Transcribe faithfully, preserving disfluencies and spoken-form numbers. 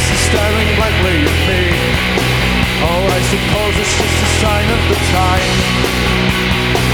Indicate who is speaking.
Speaker 1: is staring blankly at me. Oh, I suppose it's just a sign of the time.